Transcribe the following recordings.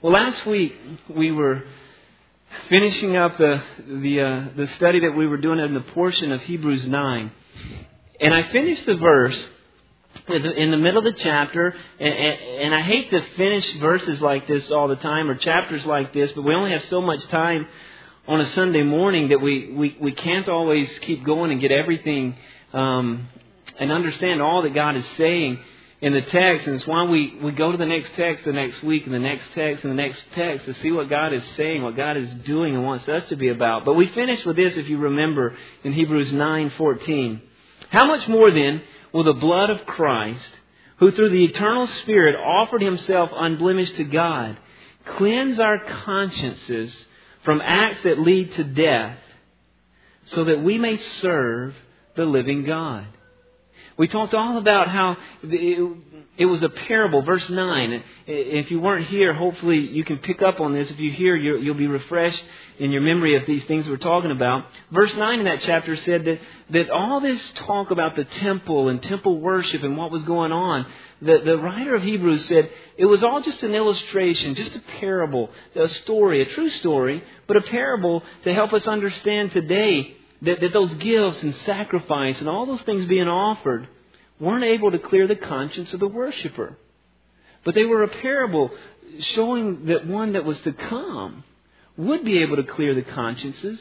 Well, last week we were finishing up the study that we were doing in the portion of Hebrews 9. And I finished the verse in the middle of the chapter, and I hate to finish verses like this all the time, or chapters like this, but we only have so much time on a Sunday morning that we can't always keep going and get everything and understand all that God is saying in the text. And it's why we go to the next text the next week, and the next text and the next text, to see what God is saying, what God is doing and wants us to be about. But we finished with this, if you remember, in Hebrews 9:14. How much more then will the blood of Christ, who through the eternal Spirit offered Himself unblemished to God, cleanse our consciences from acts that lead to death, so that we may serve the living God? We talked all about how it was a parable. Verse 9. If you weren't here, hopefully you can pick up on this. If you're here, you'll be refreshed in your memory of these things we're talking about. Verse 9 in that chapter said that all this talk about the temple and temple worship and what was going on, the writer of Hebrews said it was all just an illustration, just a parable, a story, a true story, but a parable to help us understand today that those gifts and sacrifice and all those things being offered weren't able to clear the conscience of the worshiper. But they were a parable showing that one that was to come would be able to clear the consciences,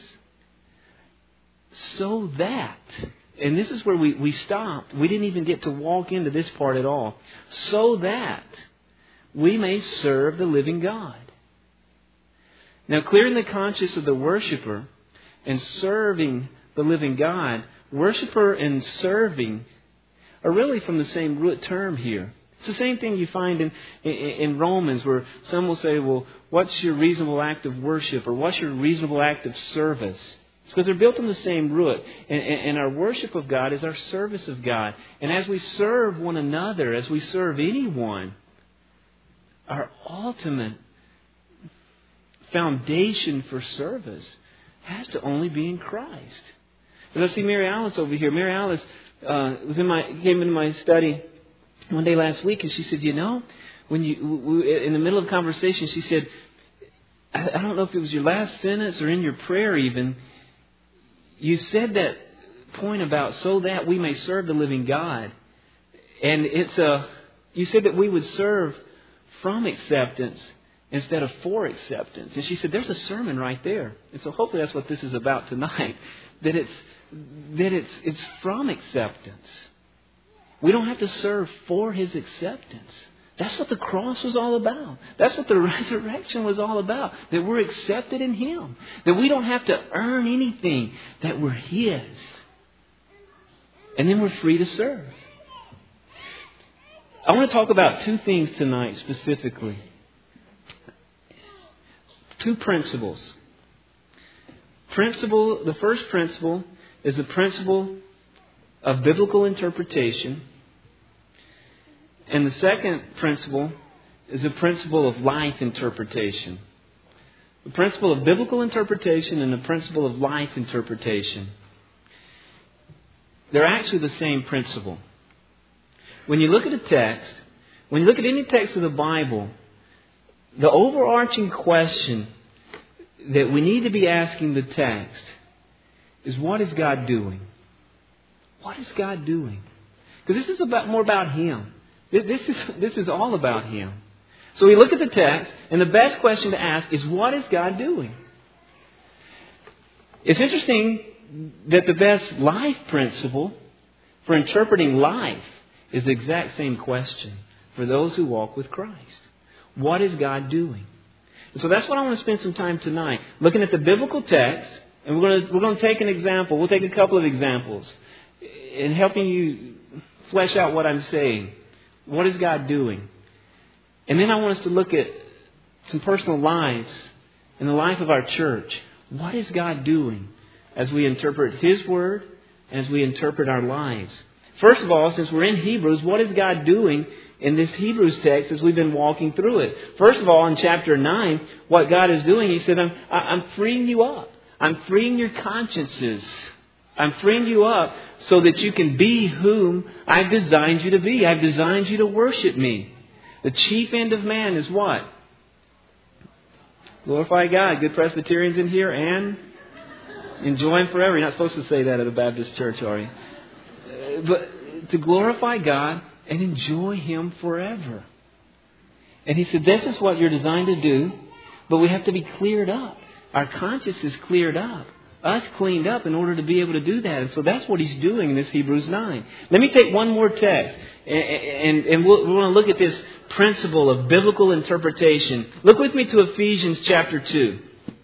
so that, and this is where we stopped. We didn't even get to walk into this part at all. So that we may serve the living God. Now, clearing the conscience of the worshiper and serving the living God, worshiper and serving are really from the same root term here. It's the same thing you find in Romans, where some will say, well, what's your reasonable act of worship? Or what's your reasonable act of service? It's because they're built on the same root. And our worship of God is our service of God. And as we serve one another, as we serve anyone, our ultimate foundation for service has to only be in Christ. As I see Mary Alice over here. Mary Alice came into my study one day last week, and she said, when in the middle of the conversation, she said, I don't know if it was your last sentence or in your prayer even, you said that point about so that we may serve the living God. And you said that we would serve from acceptance instead of for acceptance. And she said, there's a sermon right there. And so hopefully that's what this is about tonight. That it's from acceptance. We don't have to serve for His acceptance. That's what the cross was all about. That's what the resurrection was all about. That we're accepted in Him. That we don't have to earn anything. That we're His. And then we're free to serve. I want to talk about two things tonight specifically. Two principles. The first principle is the principle of biblical interpretation. And the second principle is the principle of life interpretation. The principle of biblical interpretation and the principle of life interpretation. They're actually the same principle. When you look at a text, when you look at any text of the Bible, the overarching question that we need to be asking the text is, what is God doing? What is God doing? Because this is more about Him. This is all about Him. So we look at the text, and the best question to ask is, what is God doing? It's interesting that the best life principle for interpreting life is the exact same question for those who walk with Christ. What is God doing? And so that's what I want to spend some time tonight, looking at the biblical text, and we're going to take an example. We'll take a couple of examples in helping you flesh out what I'm saying. What is God doing? And then I want us to look at some personal lives in the life of our church. What is God doing as we interpret His Word, as we interpret our lives? First of all, since we're in Hebrews, what is God doing in this Hebrews text as we've been walking through it? First of all, in chapter 9, what God is doing, He said, I'm freeing you up. I'm freeing your consciences. I'm freeing you up so that you can be whom I've designed you to be. I've designed you to worship me. The chief end of man is what? Glorify God. Good Presbyterians in here, and enjoy Him forever. You're not supposed to say that at a Baptist church, are you? But to glorify God and enjoy Him forever. And he said, this is what you're designed to do, but we have to be cleared up. Our conscience is cleared up. Us cleaned up in order to be able to do that. And so that's what he's doing in this Hebrews 9. Let me take one more text. And we want to look at this principle of biblical interpretation. Look with me to Ephesians chapter 2.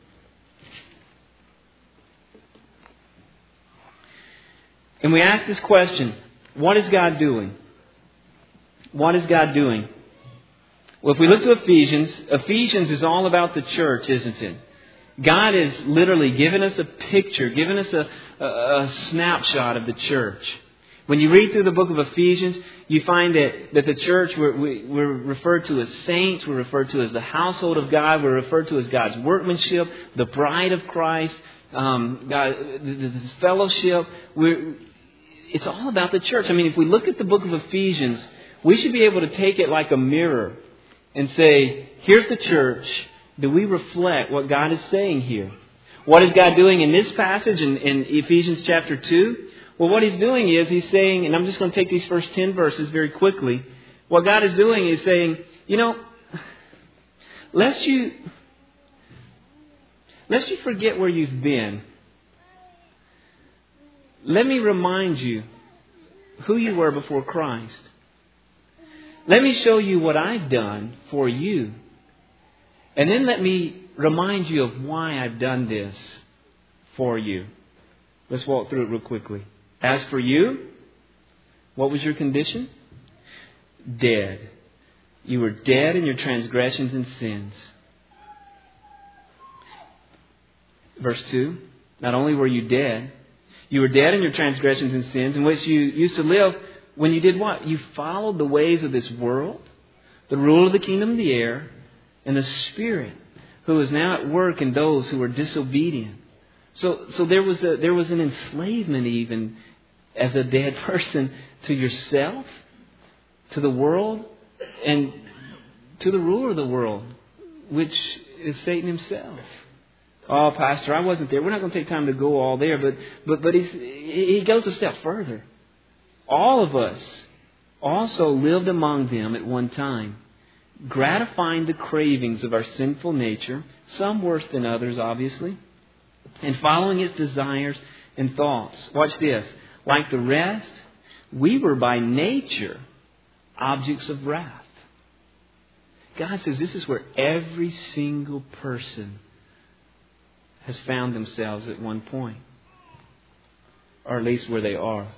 And we ask this question, what is God doing? What is God doing? Well, if we look to Ephesians is all about the church, isn't it? God has literally given us a picture, given us a snapshot of the church. When you read through the book of Ephesians, you find that the church, we're referred to as saints, we're referred to as the household of God, we're referred to as God's workmanship, the bride of Christ, His fellowship. It's all about the church. I mean, if we look at the book of Ephesians, we should be able to take it like a mirror and say, here's the church. Do we reflect what God is saying here? What is God doing in this passage in Ephesians chapter 2? Well, what He's doing is He's saying, and I'm just going to take these first 10 verses very quickly. What God is doing is saying, lest you forget where you've been, let me remind you who you were before Christ. Let me show you what I've done for you. And then let me remind you of why I've done this for you. Let's walk through it real quickly. As for you, what was your condition? Dead. You were dead in your transgressions and sins. Verse 2. Not only were you dead, you were dead in your transgressions and sins in which you used to live when you did what? You followed the ways of this world, the rule of the kingdom of the air, and the Spirit who is now at work in those who are disobedient. So there was an enslavement even as a dead person to yourself, to the world, and to the ruler of the world, which is Satan himself. Oh, Pastor, I wasn't there. We're not going to take time to go all there, but he goes a step further. All of us also lived among them at one time, gratifying the cravings of our sinful nature, some worse than others, obviously, and following its desires and thoughts. Watch this. Like the rest, we were by nature objects of wrath. God says this is where every single person has found themselves at one point, or at least where they are.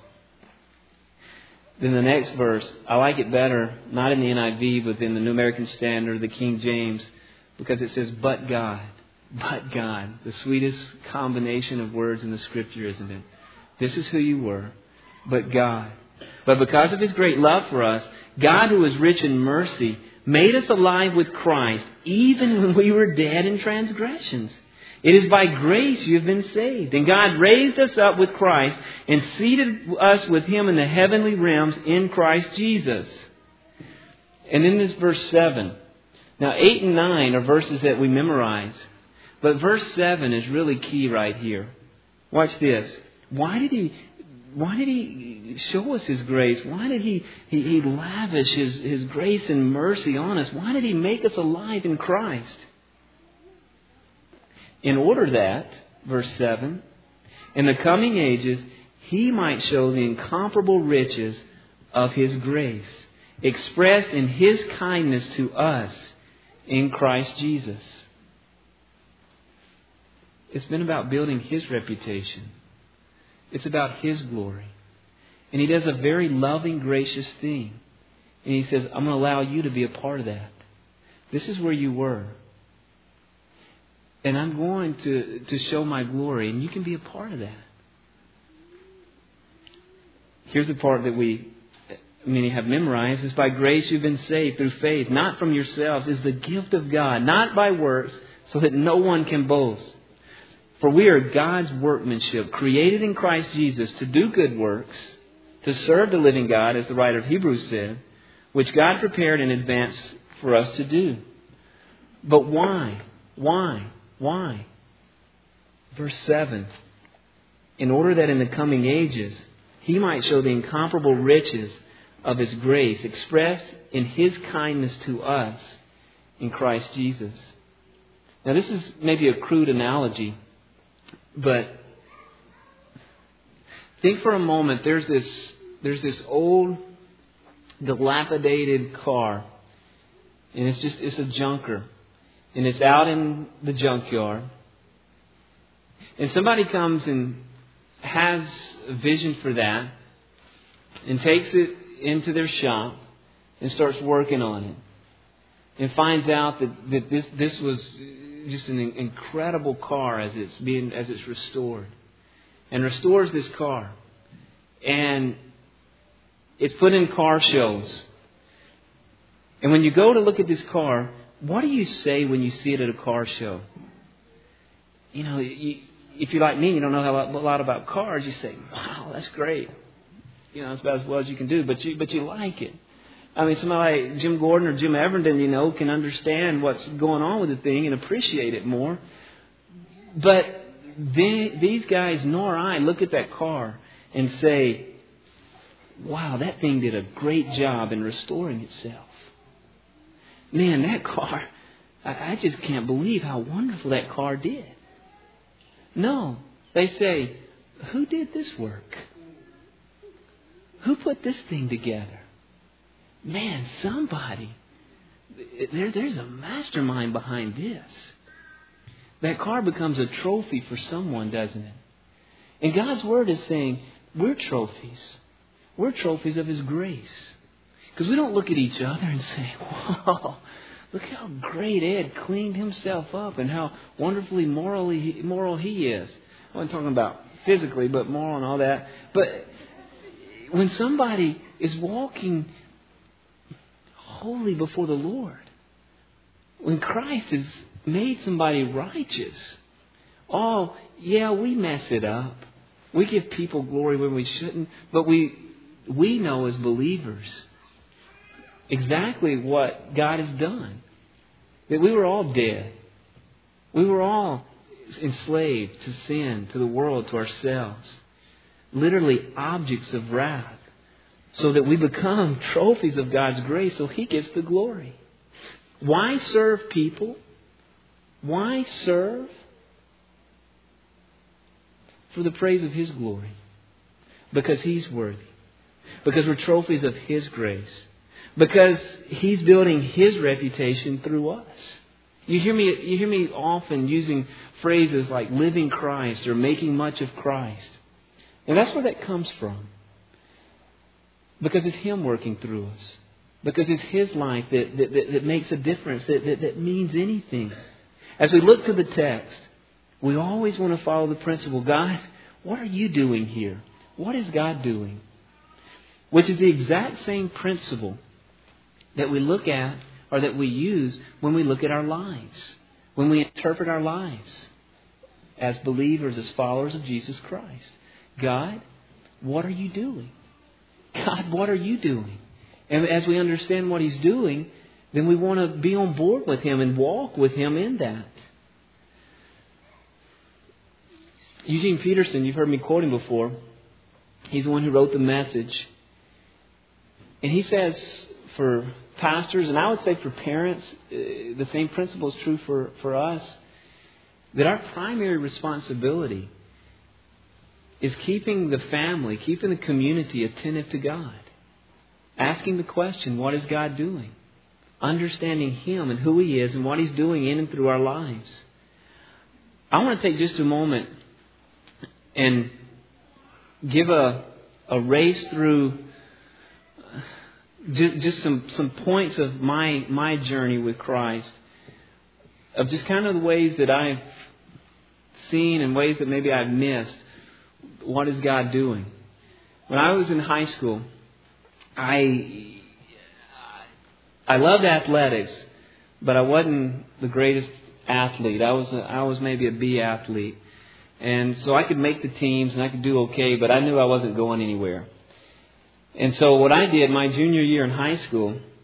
Then the next verse, I like it better, not in the NIV, but in the New American Standard, the King James, because it says, but God. But God. The sweetest combination of words in the Scripture, isn't it? This is who you were, but God. But because of His great love for us, God, who is rich in mercy, made us alive with Christ, even when we were dead in transgressions. It is by grace you have been saved. And God raised us up with Christ and seated us with Him in the heavenly realms in Christ Jesus. And in this verse 7. Now 8 and 9 are verses that we memorize. But verse 7 is really key right here. Watch this. Why did He show us His grace? Why did He lavish His grace and mercy on us? Why did He make us alive in Christ? In order that, verse 7, in the coming ages, He might show the incomparable riches of His grace, expressed in His kindness to us in Christ Jesus. It's been about building His reputation. It's about His glory. And He does a very loving, gracious thing. And He says, I'm going to allow you to be a part of that. This is where you were. And I'm going to show my glory, and you can be a part of that. Here's the part that many have memorized. It's by grace you've been saved through faith, not from yourselves. It's the gift of God, not by works, so that no one can boast. For we are God's workmanship, created in Christ Jesus to do good works, to serve the living God, as the writer of Hebrews said, which God prepared in advance for us to do. But why? Why? Why? Verse 7. In order that in the coming ages He might show the incomparable riches of His grace expressed in His kindness to us in Christ Jesus. Now this is maybe a crude analogy, but think for a moment, there's this old dilapidated car, and it's a junker, and it's out in the junkyard, and somebody comes and has a vision for that and takes it into their shop and starts working on it and finds out that this was just an incredible car as it's restored, and restores this car, and it's put in car shows. And when you go to look at this car, what do you say when you see it at a car show? You know, if you're like me, you don't know a lot about cars, you say, wow, that's great. You know, that's about as well as you can do, but you like it. I mean, somebody like Jim Gordon or Jim Everton, you know, can understand what's going on with the thing and appreciate it more. But these guys, nor I, look at that car and say, wow, that thing did a great job in restoring itself. Man, that car, I just can't believe how wonderful that car did. No, they say, who did this work? Who put this thing together? Man, somebody. There's a mastermind behind this. That car becomes a trophy for someone, doesn't it? And God's Word is saying, we're trophies. We're trophies of His grace. Because we don't look at each other and say, whoa, look how great Ed cleaned himself up and how wonderfully moral he is. I'm not talking about physically, but moral and all that. But when somebody is walking holy before the Lord, when Christ has made somebody righteous, oh, yeah, we mess it up. We give people glory when we shouldn't, but we know as believers exactly what God has done. That we were all dead. We were all enslaved to sin, to the world, to ourselves. Literally objects of wrath. So that we become trophies of God's grace so He gets the glory. Why serve people? Why serve? For the praise of His glory. Because He's worthy. Because we're trophies of His grace. Because He's building His reputation through us. You hear me often using phrases like living Christ or making much of Christ. And that's where that comes from. Because it's Him working through us. Because it's His life that makes a difference, that means anything. As we look to the text, we always want to follow the principle, God, what are you doing here? What is God doing? Which is the exact same principle that we look at or that we use when we look at our lives. When we interpret our lives as believers, as followers of Jesus Christ. God, what are you doing? God, what are you doing? And as we understand what He's doing, then we want to be on board with Him and walk with Him in that. Eugene Peterson, you've heard me quote him before. He's the one who wrote The Message. And he says for pastors, and I would say for parents, the same principle is true for us, that our primary responsibility is keeping the family, keeping the community attentive to God. Asking the question, what is God doing? Understanding Him and who He is and what He's doing in and through our lives. I want to take just a moment and give a race through just some points of my journey with Christ. Of just kind of the ways that I've seen and ways that maybe I've missed. What is God doing? When I was in high school, I loved athletics, but I wasn't the greatest athlete. I was maybe a B athlete. And so I could make the teams and I could do okay, but I knew I wasn't going anywhere. And so what I did my junior year in high school,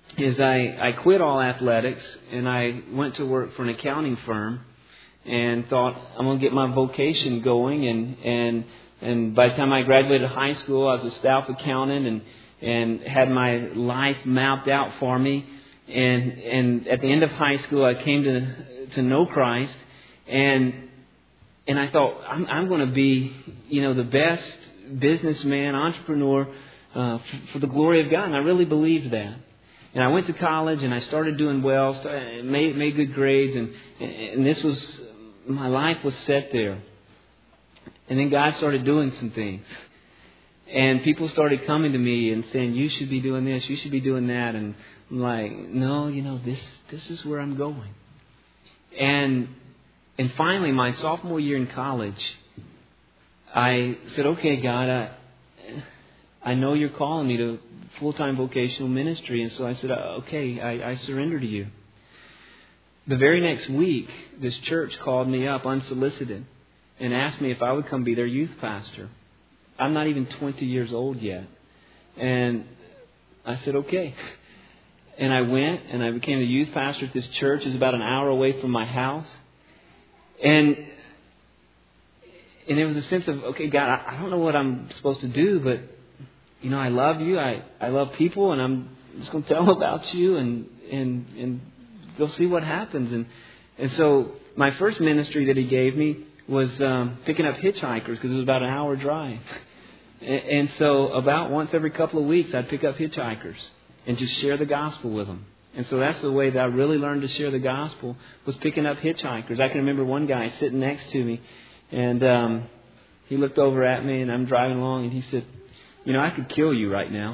is I quit all athletics and I went to work for an accounting firm and thought I'm going to get my vocation going. And by the time I graduated high school, I was a staff accountant and had my life mapped out for me. And at the end of high school, I came to know Christ, and I thought I'm going to be, the best businessman, entrepreneur for the glory of God. And I really believed that. And I went to college and I started doing well, made good grades, and this was, my life was set there. And then God started doing some things. And people started coming to me and saying, you should be doing this, you should be doing that. And I'm like, no, this is where I'm going. And finally, my sophomore year in college, I said, okay, God, I know you're calling me to full-time vocational ministry. And so I said, okay, I surrender to you. The very next week, this church called me up unsolicited and asked me if I would come be their youth pastor. I'm not even 20 years old yet. And I said, okay. And I went and I became the youth pastor at this church. It was about an hour away from my house. And it was a sense of, okay, God, I don't know what I'm supposed to do, but, I love you. I love people, and I'm just going to tell them about you and go see what happens. And so my first ministry that he gave me was picking up hitchhikers, because it was about an hour drive. And so about once every couple of weeks, I'd pick up hitchhikers and just share the gospel with them. And so that's the way that I really learned to share the gospel, was picking up hitchhikers. I can remember one guy sitting next to me, and he looked over at me, and I'm driving along, and he said, I could kill you right now.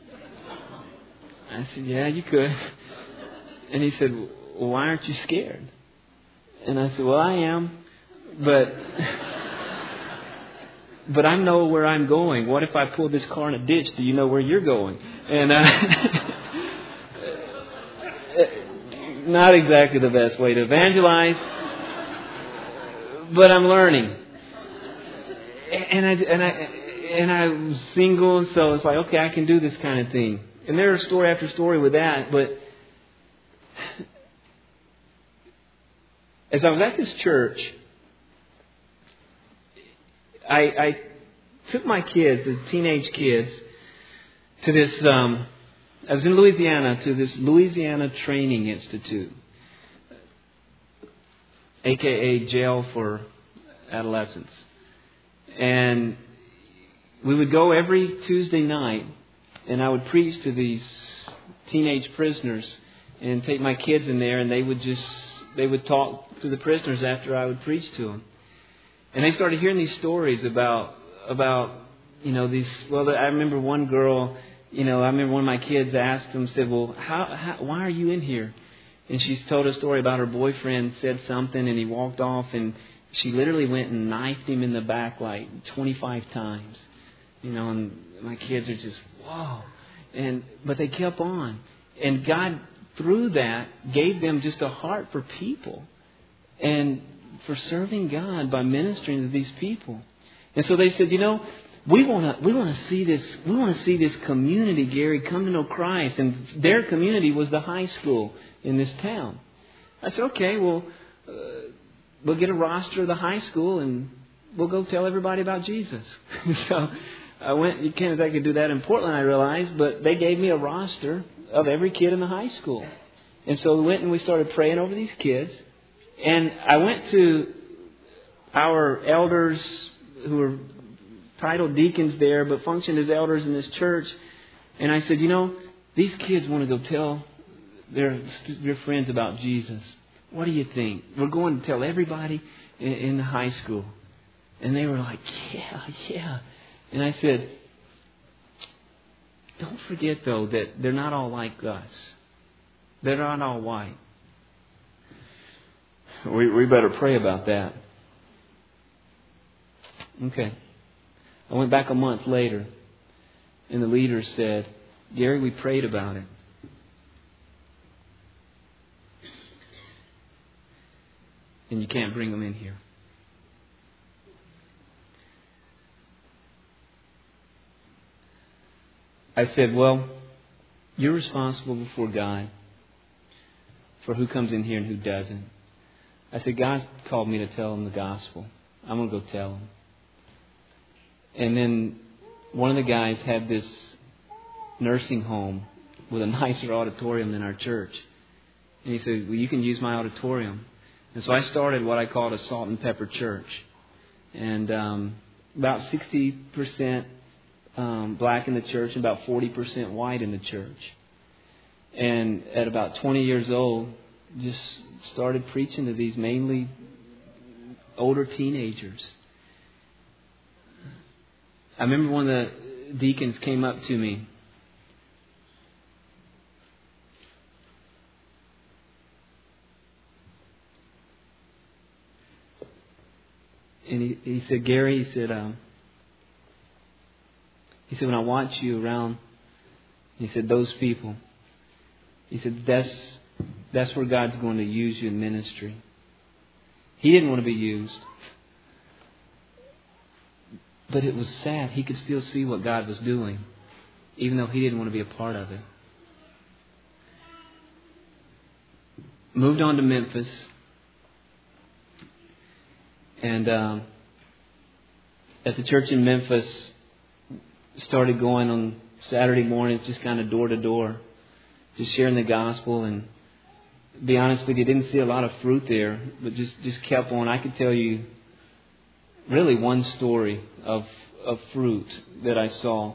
I said, yeah, you could. And he said, well, why aren't you scared? And I said, well, I am, but I know where I'm going. What if I pull this car in a ditch? Do you know where you're going? And not exactly the best way to evangelize, but I'm learning. And I was single, so it's like, okay, I can do this kind of thing. And there's story after story with that, but as I was at this church, I took my kids, the teenage kids, to this, I was in Louisiana, to this Louisiana Training Institute, a.k.a. jail for adolescents. And we would go every Tuesday night, and I would preach to these teenage prisoners and take my kids in there, and they would talk to the prisoners after I would preach to them. And they started hearing these stories about these. Well, I remember one girl. I remember one of my kids asked them, said, "Well, why are you in here?" And she told a story about her boyfriend said something, and he walked off, and she literally went and knifed him in the back like 25 times. And my kids are just, whoa. But they kept on. And God, through that, gave them just a heart for people and for serving God by ministering to these people. And so they said, we want to see this community, Gary, come to know Christ. And their community was the high school in this town. I said, okay, well, we'll get a roster of the high school and we'll go tell everybody about Jesus. So I went. You can't exactly do that in Portland, I realized, but they gave me a roster of every kid in the high school. And so we went and we started praying over these kids. And I went to our elders who were titled deacons there, but functioned as elders in this church. And I said, these kids want to go tell their friends about Jesus. What do you think? We're going to tell everybody in the high school. And they were like, yeah. And I said, don't forget, though, that they're not all like us. They're not all white. We better pray about that. Okay. I went back a month later, and the leader said, Gary, we prayed about it. And you can't bring them in here. I said, well, you're responsible before God for who comes in here and who doesn't. I said, God's called me to tell them the gospel. I'm going to go tell them. And then one of the guys had this nursing home with a nicer auditorium than our church. And he said, well, you can use my auditorium. And so I started what I called a salt and pepper church. And about 60% black in the church and about 40% white in the church. And at about 20 years old, just started preaching to these mainly older teenagers. I remember one of the deacons came up to me. And he said, Gary, he said, when I watch you around, he said, those people, he said, that's where God's going to use you in ministry. He didn't want to be used. But it was sad. He could still see what God was doing, even though he didn't want to be a part of it. Moved on to Memphis. And at the church in Memphis, started going on Saturday mornings, just kind of door to door, just sharing the gospel. And to be honest with you, didn't see a lot of fruit there, but just kept on. I could tell you really one story of fruit that I saw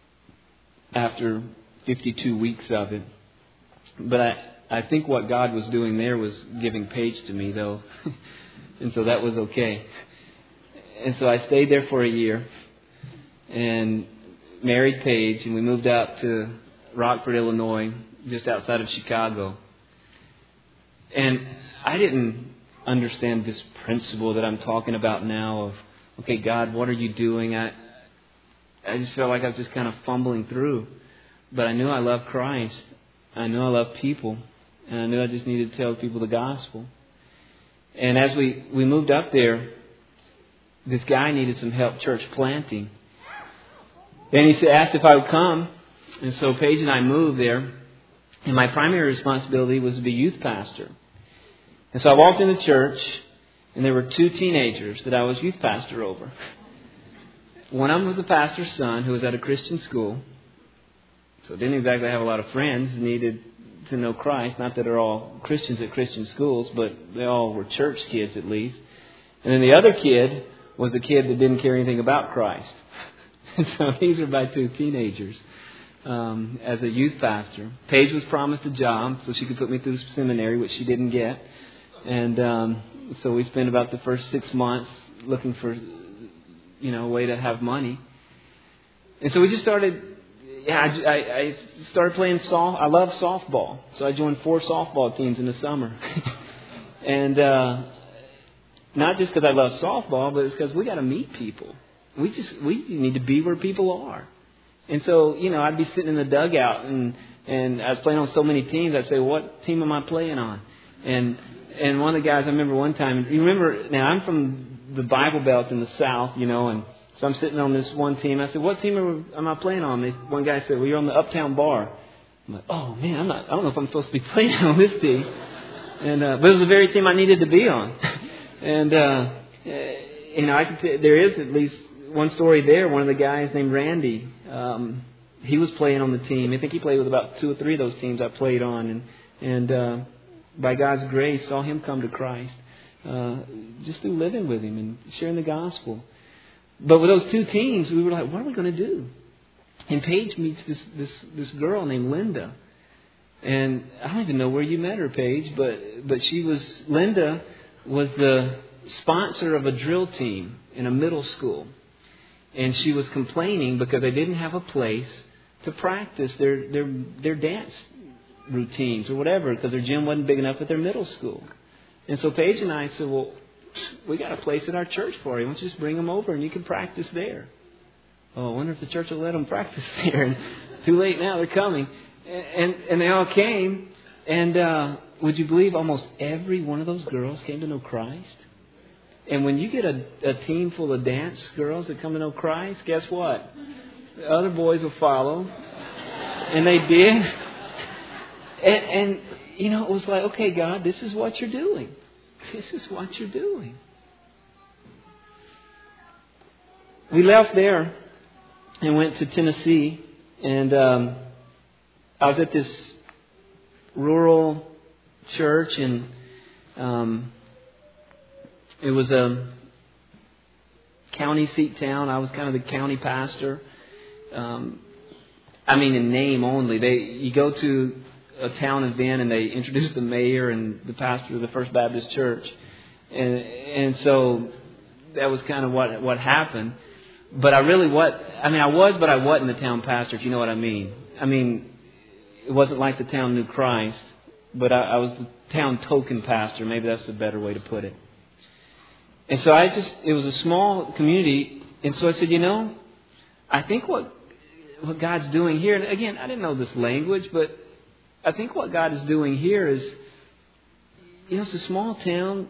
after 52 weeks of it. But I think what God was doing there was giving Paige to me, though. And so that was okay. And so I stayed there for a year and married Paige, and we moved out to Rockford, Illinois, just outside of Chicago. And I didn't understand this principle that I'm talking about now of, okay, God, what are you doing? I just felt like I was just kind of fumbling through. But I knew I loved Christ. I knew I loved people. And I knew I just needed to tell people the gospel. And as we moved up there, this guy needed some help church planting. Then he asked if I would come. And so Paige and I moved there. And my primary responsibility was to be youth pastor. And so I walked in the church, and there were two teenagers that I was youth pastor over. One of them was the pastor's son who was at a Christian school. So didn't exactly have a lot of friends, needed to know Christ. Not that they're all Christians at Christian schools, but they all were church kids at least. And then the other kid was the kid that didn't care anything about Christ. And so these are my two teenagers as a youth pastor. Paige was promised a job so she could put me through seminary, which she didn't get. And so we spent about the first 6 months looking for, a way to have money. And so we just started. I started playing I love softball, so I joined 4 softball teams in the summer. And not just because I love softball, but it's because we got to meet people. We need to be where people are. And so, I'd be sitting in the dugout, and I was playing on so many teams. I'd say, "What team am I playing on?" And one of the guys, I remember one time. You remember? Now I'm from the Bible Belt in the South, and so I'm sitting on this one team. I said, "What team am I playing on?" One guy said, "Well, you're on the Uptown Bar." I'm like, "Oh man, I don't know if I'm supposed to be playing on this team." And but it was the very team I needed to be on. And I could there is at least one story there. One of the guys named Randy, he was playing on the team. I think he played with about 2 or 3 of those teams I played on, and by God's grace, saw him come to Christ just through living with him and sharing the gospel. But with those 2 teams, we were like, what are we going to do? And Paige meets this girl named Linda. And I don't even know where you met her, Paige, but Linda was the sponsor of a drill team in a middle school. And she was complaining because they didn't have a place to practice their dance routines or whatever, because their gym wasn't big enough at their middle school. And so Paige and I said, well, we got a place at our church for you. Why don't you just bring them over and you can practice there? Oh, I wonder if the church will let them practice there. And too late now, they're coming. And they all came. And would you believe almost every one of those girls came to know Christ? And when you get a team full of dance girls that come to know Christ, guess what? The other boys will follow. And they did. And it was like, okay, God, this is what you're doing. This is what you're doing. We left there and went to Tennessee. And I was at this rural church, and it was a county seat town. I was kind of the county pastor. In name only. You go to a town event and they introduce the mayor and the pastor of the First Baptist Church, and so that was kind of what happened. But I wasn't the town pastor, if you know what I mean. It wasn't like the town knew Christ, but I was the town token pastor. Maybe that's a better way to put it. And so it was a small community, and so I said, I think what God's doing here, and again, I didn't know this language, but I think what God is doing here is, it's a small town.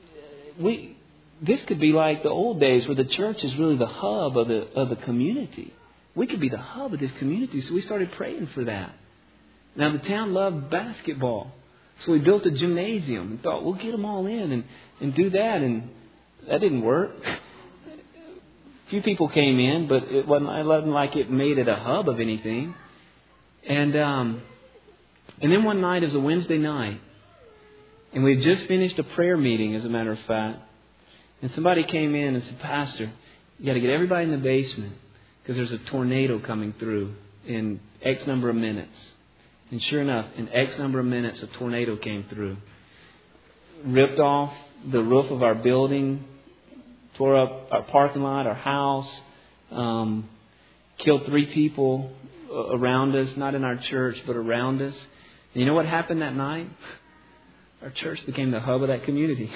This could be like the old days where the church is really the hub of the community. We could be the hub of this community, so we started praying for that. Now, the town loved basketball, so we built a gymnasium and thought, we'll get them all in and do that, and that didn't work. A few people came in, but it wasn't like it made it a hub of anything. And then one night, it was a Wednesday night, and we had just finished a prayer meeting, as a matter of fact. And somebody came in and said, Pastor, you got to get everybody in the basement because there's a tornado coming through in X number of minutes. And sure enough, in X number of minutes, a tornado came through. Ripped off the roof of our building, tore up our parking lot, our house, killed 3 people around us, not in our church, but around us. And you know what happened that night? Our church became the hub of that community.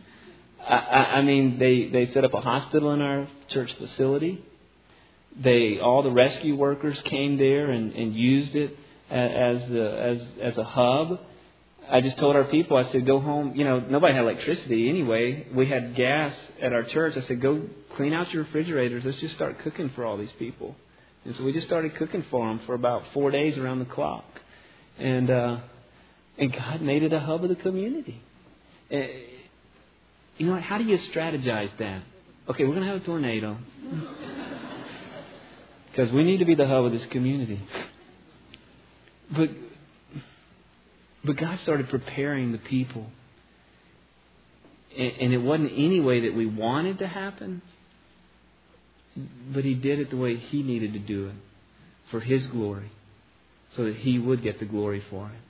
They set up a hospital in our church facility. All the rescue workers came there and used it as a hub. I just told our people, I said, go home. Nobody had electricity anyway. We had gas at our church. I said, go clean out your refrigerators. Let's just start cooking for all these people. And so we just started cooking for them for about 4 days around the clock. And God made it a hub of the community. How do you strategize that? Okay, we're going to have a tornado. Because we need to be the hub of this community. But God started preparing the people. And it wasn't any way that we wanted to happen. But He did it the way He needed to do it. For His glory. So that He would get the glory for it.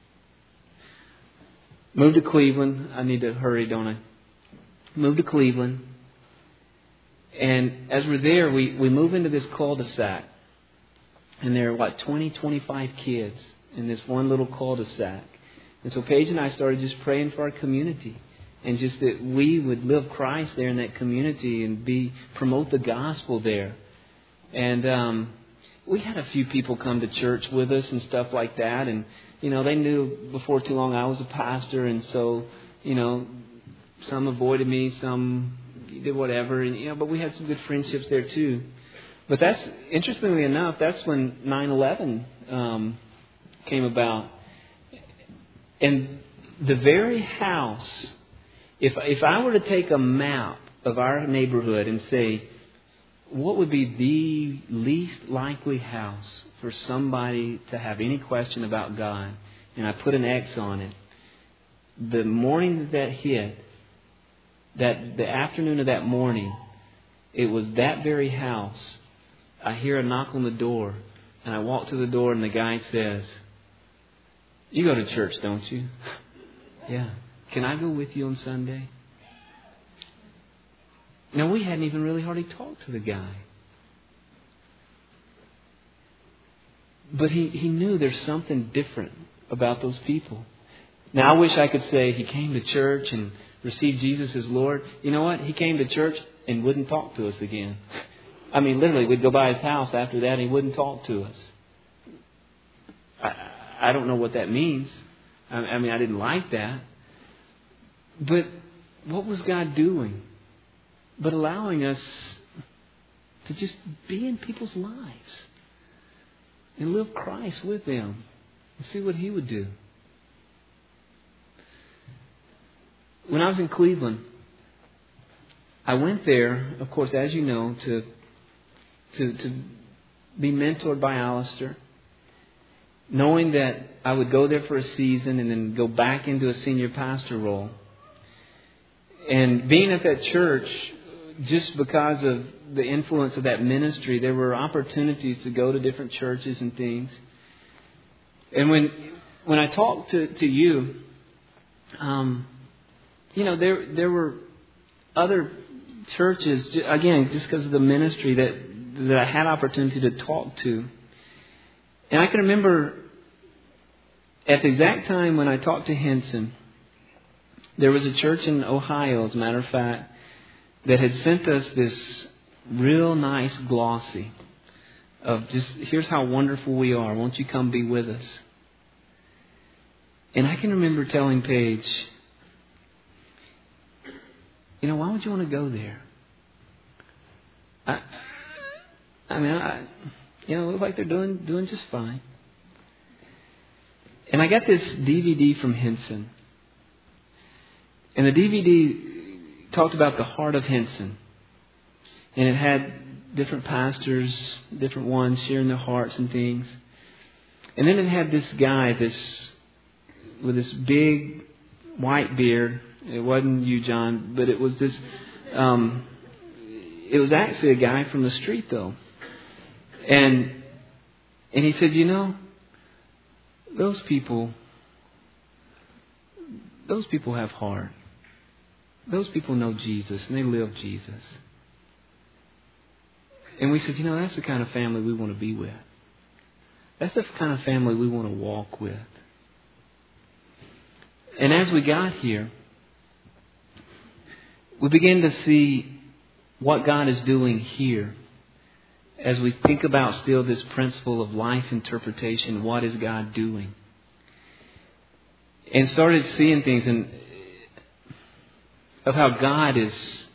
Moved to Cleveland. I need to hurry, don't I? Moved to Cleveland. And as we're there, we move into this cul-de-sac. And there are 20, 25 kids in this one little cul-de-sac. And so Paige and I started just praying for our community. And just that we would live Christ there in that community and promote the gospel there. And we had a few people come to church with us and stuff like that. And, they knew before too long I was a pastor. And so, some avoided me, some did whatever. And, but we had some good friendships there too. But interestingly enough, that's when 9/11 came about. And the very house, if I were to take a map of our neighborhood and say, what would be the least likely house for somebody to have any question about God, and I put an X on it, the morning that hit, the afternoon of that morning, it was that very house. I hear a knock on the door, and I walk to the door, and the guy says, "You go to church, don't you?" "Yeah." "Can I go with you on Sunday?" Now, we hadn't even really hardly talked to the guy. But he knew there's something different about those people. Now, I wish I could say he came to church and received Jesus as Lord. You know what? He came to church and wouldn't talk to us again. Literally, we'd go by his house after that and he wouldn't talk to us. I don't know what that means. I didn't like that. But what was God doing? But allowing us to just be in people's lives and live Christ with them and see what He would do. when I was in Cleveland, I went there, of course, as you know, to be mentored by Alistair, knowing that I would go there for a season and then go back into a senior pastor role. And being at that church, just because of the influence of that ministry, there were opportunities to go to different churches and things. And when I talked to you, there were other churches, again, just because of the ministry that I had opportunity to talk to. And I can remember at the exact time when I talked to Henson, there was a church in Ohio, as a matter of fact, that had sent us this real nice glossy of just, here's how wonderful we are. Won't you come be with us? And I can remember telling Paige, why would you want to go there? It looks like they're doing just fine. And I got this DVD from Henson. And the DVD talked about the heart of Henson. And it had different pastors, different ones sharing their hearts and things. And then it had this guy, with this big white beard. It wasn't you, John, but it was this. It was actually a guy from the street, though. And he said, those people have heart. Those people know Jesus and they live Jesus. And we said, that's the kind of family we want to be with. That's the kind of family we want to walk with. And as we got here, we began to see what God is doing here as we think about still this principle of life interpretation. What is God doing? And started seeing things of how God is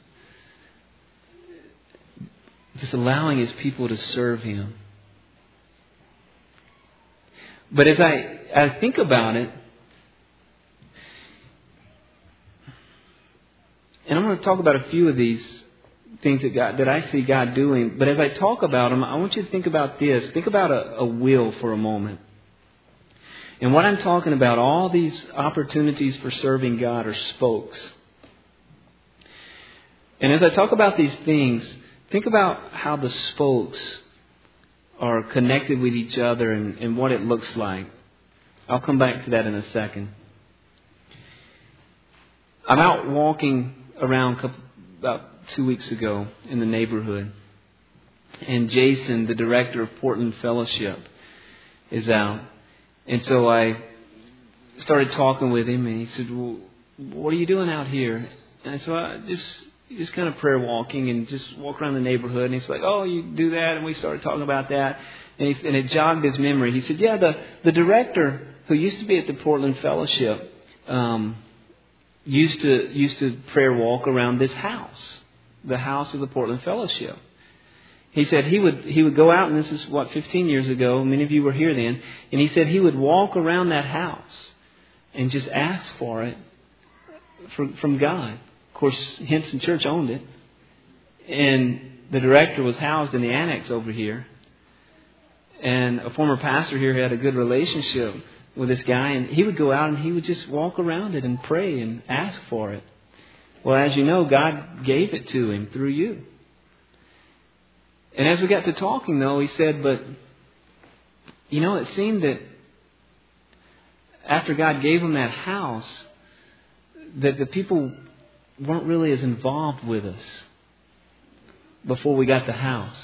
just allowing His people to serve Him. But as I think about it, and I'm going to talk about a few of these things that I see God doing. But as I talk about them, I want you to think about this. Think about a wheel for a moment. And what I'm talking about, all these opportunities for serving God are spokes. And as I talk about these things, think about how the spokes are connected with each other and what it looks like. I'll come back to that in a second. I'm out walking around about 2 weeks ago in the neighborhood. And Jason, the director of Portland Fellowship, is out. And so I started talking with him, and he said, "Well, what are you doing out here?" And I said, just kind of prayer walking and just walk around the neighborhood. And he's like, "Oh, you do that?" And we started talking about that. And it jogged his memory. He said, "Yeah, the director who used to be at the Portland Fellowship used to prayer walk around this house, the house of the Portland Fellowship." He said he would go out, and this is 15 years ago. Many of you were here then. And he said he would walk around that house and just ask for it from God. Of course, Henson Church owned it, and the director was housed in the annex over here. And a former pastor here had a good relationship with this guy, and he would go out and he would just walk around it and pray and ask for it. Well, as you know, God gave it to him through you. And as we got to talking, though, he said, but, it seemed that after God gave him that house, that the people weren't really as involved with us before we got the house.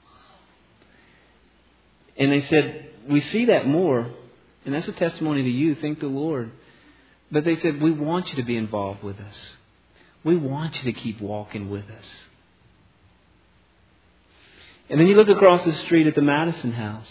And they said, we see that more, and that's a testimony to you, thank the Lord. But they said, we want you to be involved with us. We want you to keep walking with us. And then you look across the street at the Madison House,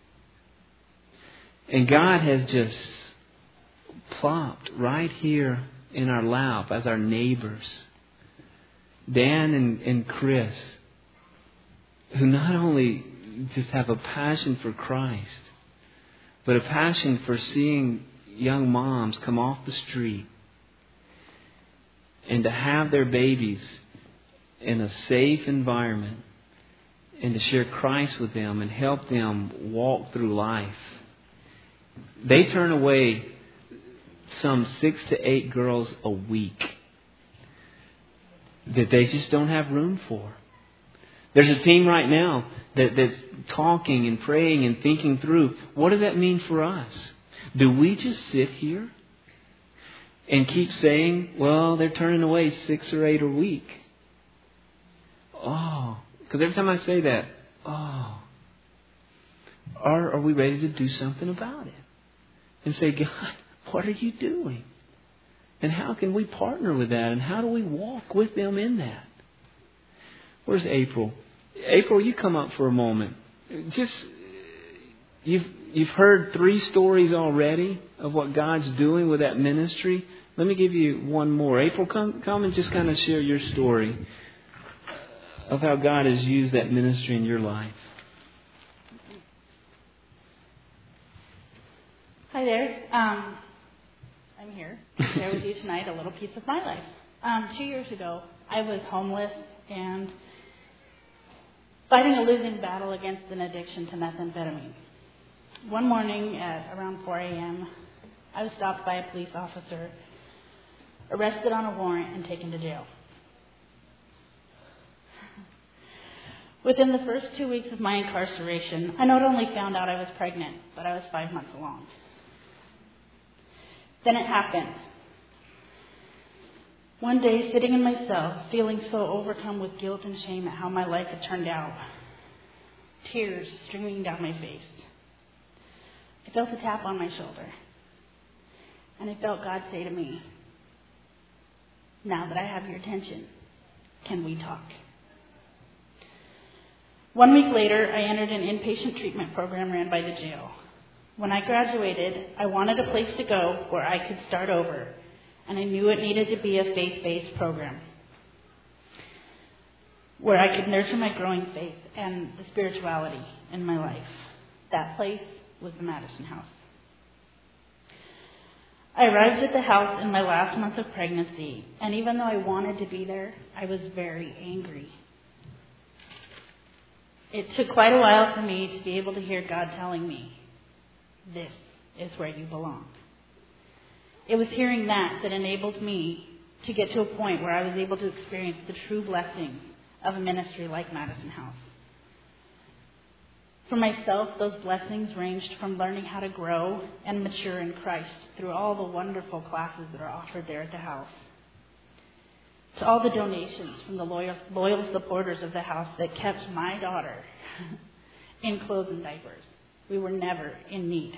and God has just plopped right here in our lap as our neighbors, Dan and Chris, who not only just have a passion for Christ, but a passion for seeing young moms come off the street and to have their babies in a safe environment and to share Christ with them and help them walk through life. They turn away some 6 to 8 girls a week that they just don't have room for. There's a team right now that's talking and praying and thinking through, what does that mean for us? Do we just sit here and keep saying, well, they're turning away 6 or 8 a week? Oh, because every time I say that, are we ready to do something about it? And say, God, what are you doing? And how can we partner with that? And how do we walk with them in that? Where's April? April, you come up for a moment. Just, you've heard 3 stories already of what God's doing with that ministry. Let me give you one more. April, come and just kind of share your story of how God has used that ministry in your life. Hi there. I'm here to share with you tonight a little piece of my life. 2 years ago, I was homeless and fighting a losing battle against an addiction to methamphetamine. One morning at around 4 a.m., I was stopped by a police officer, arrested on a warrant, and taken to jail. Within the first 2 weeks of my incarceration, I not only found out I was pregnant, but I was 5 months along. Then it happened. One day, sitting in my cell, feeling so overcome with guilt and shame at how my life had turned out, tears streaming down my face, I felt a tap on my shoulder. And I felt God say to me, now that I have your attention, can we talk? 1 week later, I entered an inpatient treatment program ran by the jail. When I graduated, I wanted a place to go where I could start over, and I knew it needed to be a faith-based program where I could nurture my growing faith and the spirituality in my life. That place was the Madison House. I arrived at the house in my last month of pregnancy, and even though I wanted to be there, I was very angry. It took quite a while for me to be able to hear God telling me, this is where you belong. It was hearing that enabled me to get to a point where I was able to experience the true blessing of a ministry like Madison House. For myself, those blessings ranged from learning how to grow and mature in Christ through all the wonderful classes that are offered there at the house, to all the donations from the loyal supporters of the house that kept my daughter in clothes and diapers. We were never in need.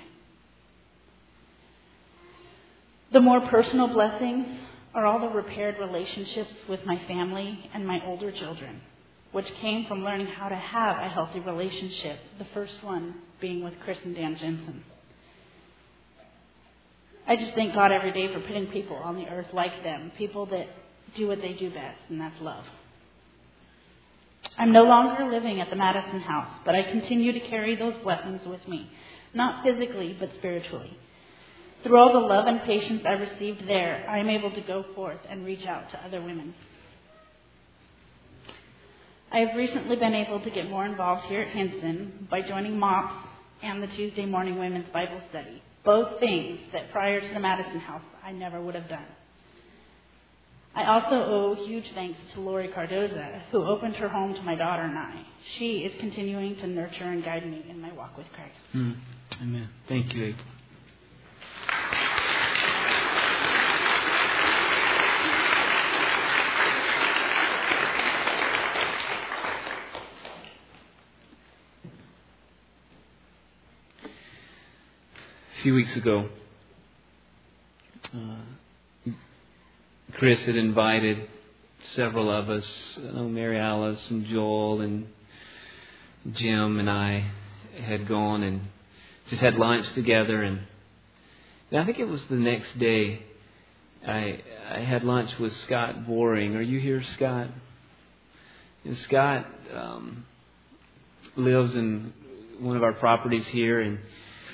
The more personal blessings are all the repaired relationships with my family and my older children, which came from learning how to have a healthy relationship, the first one being with Chris and Dan Jensen. I just thank God every day for putting people on the earth like them, people that do what they do best, and that's love. I'm no longer living at the Madison House, but I continue to carry those blessings with me, not physically, but spiritually. Through all the love and patience I received there, I am able to go forth and reach out to other women. I have recently been able to get more involved here at Hinson by joining MOPS and the Tuesday morning women's Bible study, both things that prior to the Madison House I never would have done. I also owe huge thanks to Lori Cardoza, who opened her home to my daughter and I. She is continuing to nurture and guide me in my walk with Christ. Amen. Thank you, April. A few weeks ago, Chris had invited several of us, Mary Alice and Joel and Jim and I had gone and just had lunch together. And I think it was the next day I had lunch with Scott Boring. Are you here, Scott? And Scott lives in one of our properties here,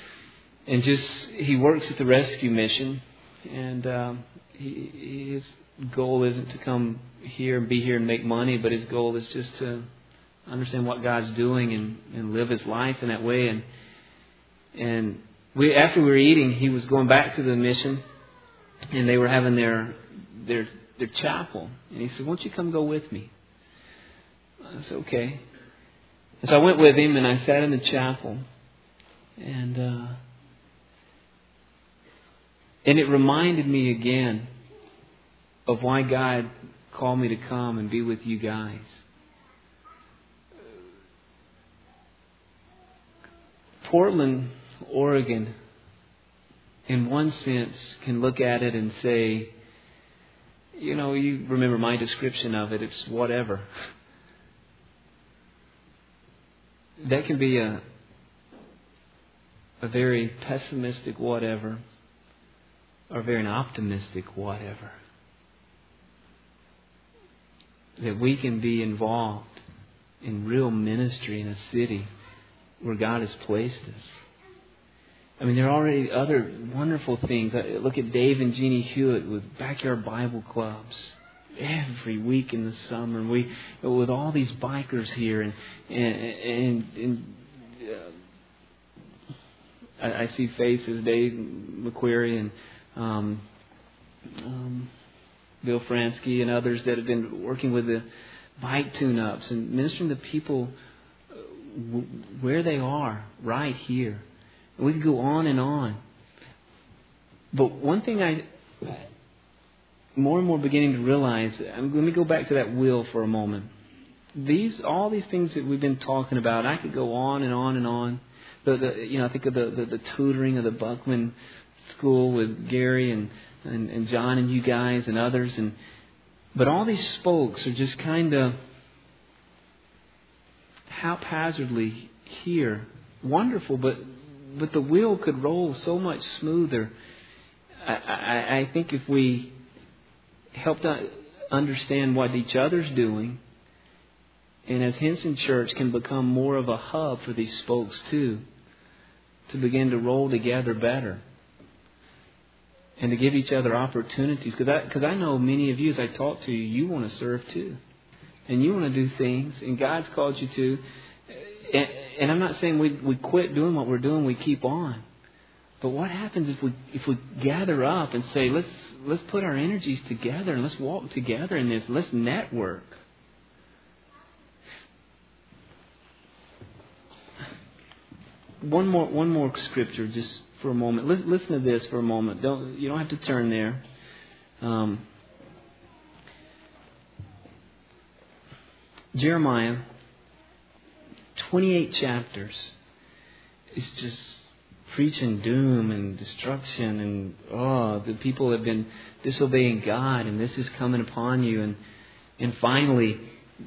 and just he works at the rescue mission, and goal isn't to come here and be here and make money, but his goal is just to understand what God's doing and live his life in that way. And after we were eating, he was going back to the mission, and they were having their chapel. And he said, "Won't you come go with me?" I said, "Okay." And so I went with him, and I sat in the chapel, and it reminded me again of why God called me to come and be with you guys. Portland, Oregon, in one sense, can look at it and say, you know, you remember my description of it, it's whatever. That can be a very pessimistic whatever, or very an optimistic whatever. That we can be involved in real ministry in a city where God has placed us. I mean, there are already other wonderful things. Look at Dave and Jeannie Hewitt with backyard Bible clubs every week in the summer. And we, with all these bikers here, and I see faces, Dave McQuarrie and Bill Fransky and others that have been working with the bike tune-ups and ministering to people where they are, right here. And we could go on and on. But one thing I more and more beginning to realize, let me go back to that will for a moment. All these things that we've been talking about, I could go on and on and on. I think of the tutoring of the Buckman School with Gary and John and you guys and others, but all these spokes are just kind of haphazardly here. Wonderful, but the wheel could roll so much smoother. I think if we help to understand what each other's doing, and as Henson Church can become more of a hub for these spokes too, to begin to roll together better. And to give each other opportunities. Because I know many of you, as I talk to you, you want to serve too. And you want to do things. And God's called you to. And I'm not saying we quit doing what we're doing. We keep on. But what happens if we gather up and say, let's put our energies together and let's walk together in this. Let's network. One more scripture just for a moment. Listen to this for a moment. You don't have to turn there. Jeremiah, 28 chapters. It's just preaching doom and destruction and the people have been disobeying God and this is coming upon you and finally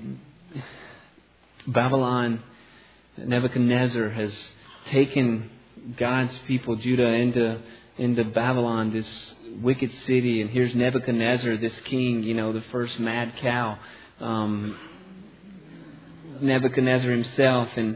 Babylon, Nebuchadnezzar has taken God's people, Judah, into Babylon, this wicked city. And here's Nebuchadnezzar, this king, the first mad cow. Nebuchadnezzar himself. And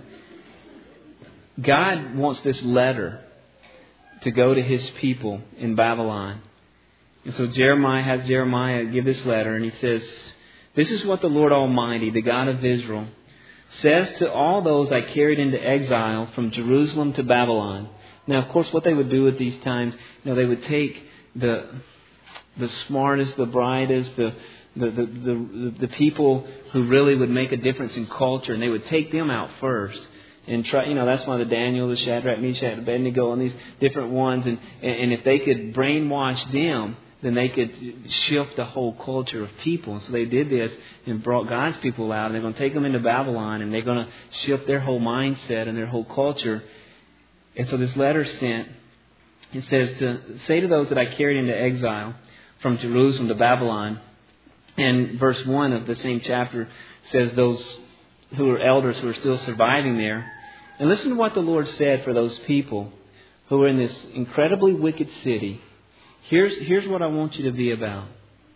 God wants this letter to go to his people in Babylon. And so Jeremiah has Jeremiah give this letter. And he says, "This is what the Lord Almighty, the God of Israel, says to all those I carried into exile from Jerusalem to Babylon." Now, of course, what they would do at these times, they would take the smartest, the brightest, the people who really would make a difference in culture, and they would take them out first and try. That's why the Daniel, the Shadrach, Meshach, Abednego, and these different ones, and if they could brainwash them, then they could shift the whole culture of people. And so they did this and brought God's people out. And they're going to take them into Babylon and they're going to shift their whole mindset and their whole culture. And so this letter sent, it says to say to those that I carried into exile from Jerusalem to Babylon. And verse 1 of the same chapter says those who are elders who are still surviving there. And listen to what the Lord said for those people who are in this incredibly wicked city. Here's what I want you to be about.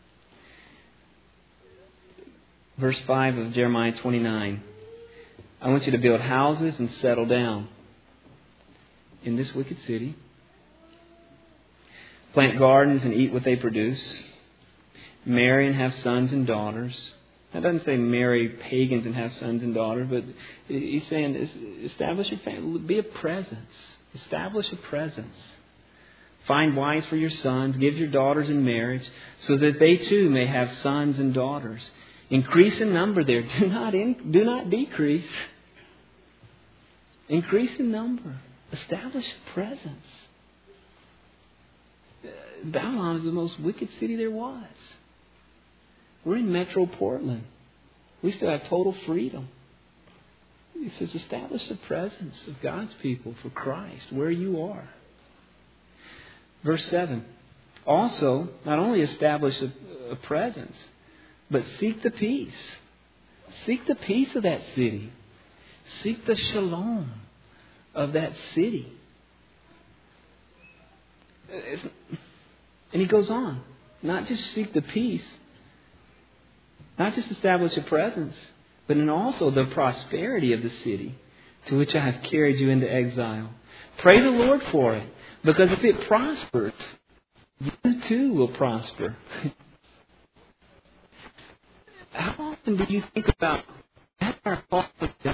Verse 5 of Jeremiah 29. I want you to build houses and settle down in this wicked city. Plant gardens and eat what they produce. marry and have sons and daughters. That doesn't say marry pagans and have sons and daughters, but he's saying establish a family. Be a presence. Establish a presence. Find wives for your sons. Give your daughters in marriage so that they too may have sons and daughters. Increase in number there. Do not decrease. Increase in number. Establish a presence. Babylon is the most wicked city there was. We're in Metro Portland. We still have total freedom. He says, establish the presence of God's people for Christ where you are. Verse 7. Also, not only establish a presence, but seek the peace. Seek the peace of that city. Seek the shalom of that city. And he goes on. Not just seek the peace, not just establish a presence, but in also the prosperity of the city to which I have carried you into exile. Pray the Lord for it, because if it prospers, you too will prosper. How often do you think about that's our fault?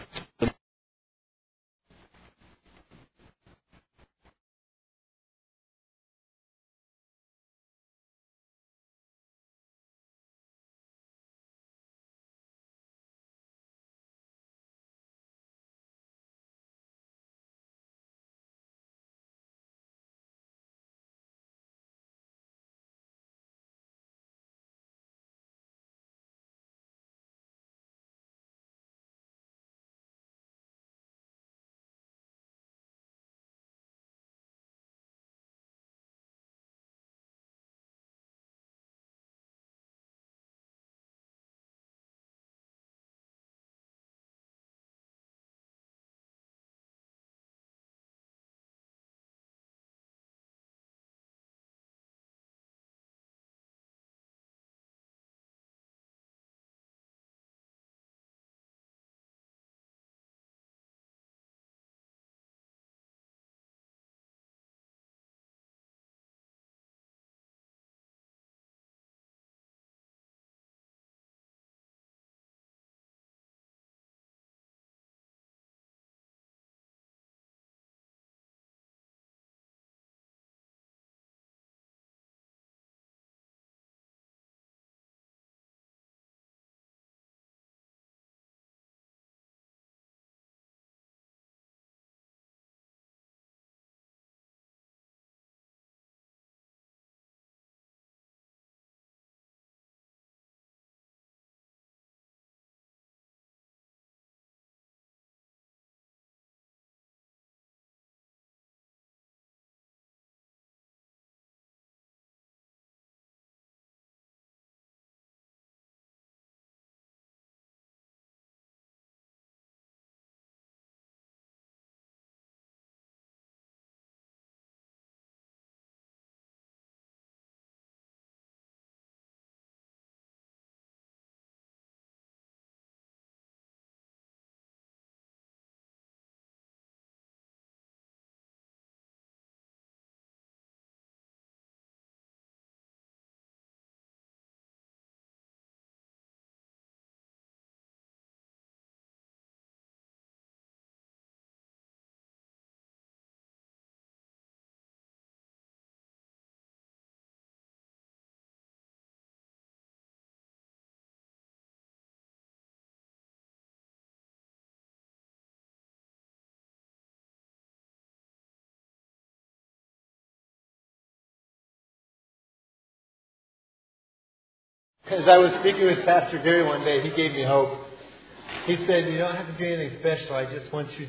As I was speaking with Pastor Gary one day, he gave me hope. He said, you don't have to do anything special. I just want you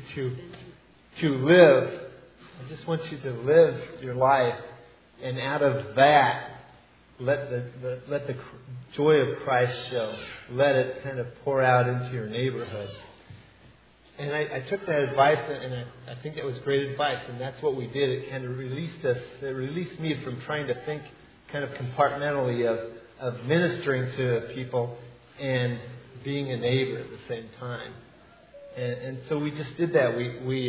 to live. I just want you to live your life. And out of that, let the joy of Christ show. Let it kind of pour out into your neighborhood. And I took that advice, and I think that was great advice. And that's what we did. It kind of released us. It released me from trying to think kind of compartmentally of ministering to people and being a neighbor at the same time. And so we just did that.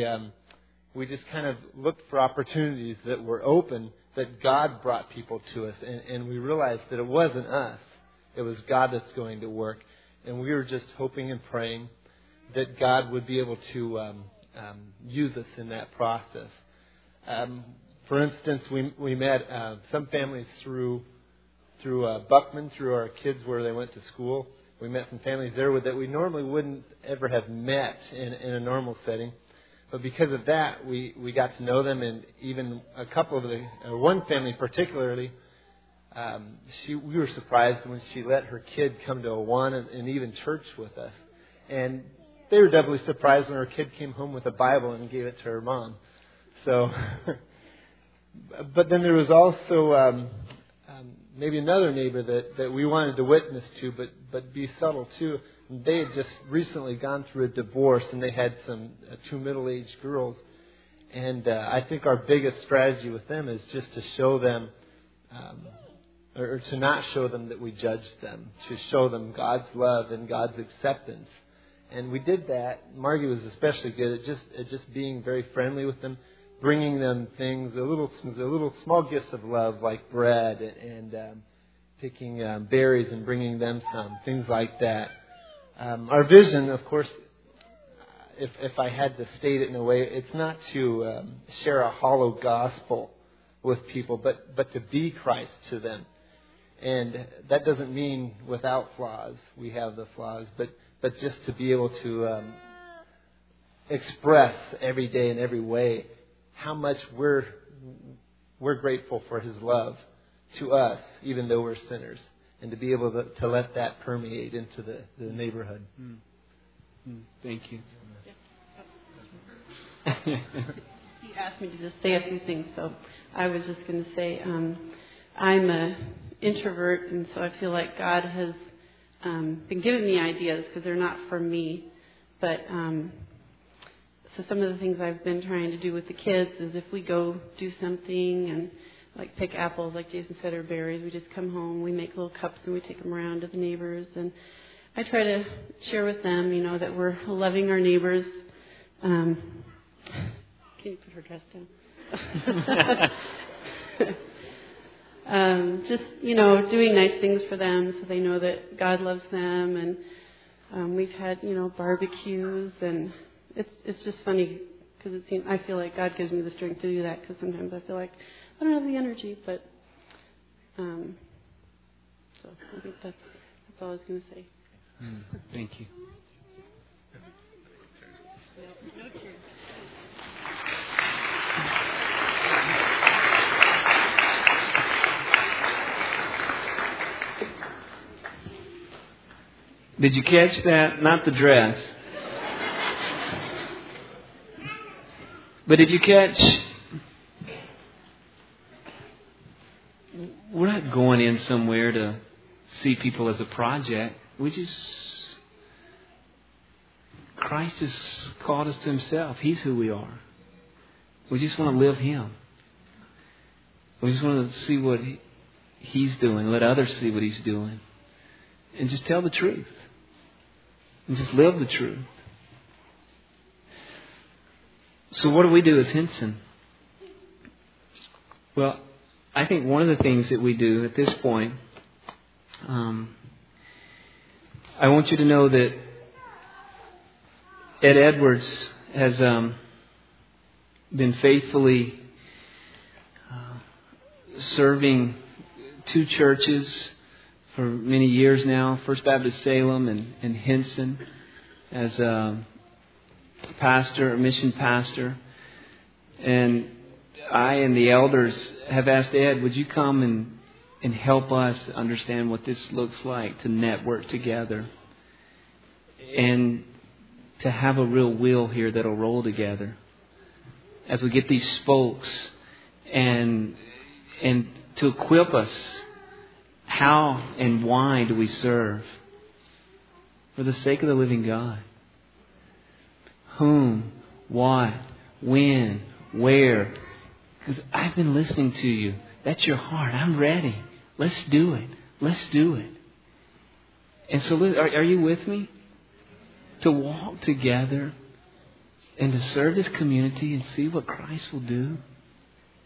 We just kind of looked for opportunities that were open, that God brought people to us. And we realized that it wasn't us. It was God that's going to work. And we were just hoping and praying that God would be able to use us in that process. For instance, we met some families through Buckman, through our kids where they went to school. We met some families there that we normally wouldn't ever have met in a normal setting. But because of that, we got to know them, and even a couple of one family particularly, we were surprised when she let her kid come to Awana and even church with us. And they were doubly surprised when her kid came home with a Bible and gave it to her mom. So, but then there was also maybe another neighbor that we wanted to witness to, but be subtle too. They had just recently gone through a divorce, and they had two middle-aged girls. And I think our biggest strategy with them is just to show them, or to not show them that we judged them, to show them God's love and God's acceptance. And we did that. Margie was especially good at just being very friendly with them, bringing them things, a little small gifts of love like bread and picking berries and bringing them some things like that. Our vision, of course, if I had to state it in a way, it's not to share a hollow gospel with people, but to be Christ to them. And that doesn't mean without flaws. We have the flaws, but just to be able to express every day in every way how much we're grateful for His love to us, even though we're sinners, and to be able to let that permeate into the neighborhood. Thank you. He asked me to just say a few things, so I was just going to say I'm an introvert, and so I feel like God has been giving me ideas because they're not from me. But so some of the things I've been trying to do with the kids is if we go do something and like pick apples, like Jason said, or berries, we just come home, we make little cups, and we take them around to the neighbors. And I try to share with them, that we're loving our neighbors. Can you put her dress down? Just, doing nice things for them so they know that God loves them. And we've had, barbecues, and it's just funny because I feel like God gives me the strength to do that, because sometimes I feel like I don't have the energy, but so I think that's all I was going to say. Thank you. No tears. Did you catch that? Not the dress. But did you catch? We're not going in somewhere to see people as a project. Christ has called us to Himself. He's who we are. We just want to live Him. We just want to see what He's doing. Let others see what He's doing. And just tell the truth. And just live the truth. So what do we do as Hinson? Well, I think one of the things that we do at this point, I want you to know that Ed Edwards has been faithfully serving two churches for many years now, First Baptist Salem and Hinson, as a pastor, a mission pastor. And I and the elders have asked Ed, would you come and help us understand what this looks like to network together and to have a real wheel here that'll roll together as we get these spokes and to equip us. How and why do we serve? For the sake of the living God. Whom, what, when, where. Because I've been listening to you. That's your heart. I'm ready. Let's do it. Let's do it. And so are you with me? To walk together and to serve this community and see what Christ will do.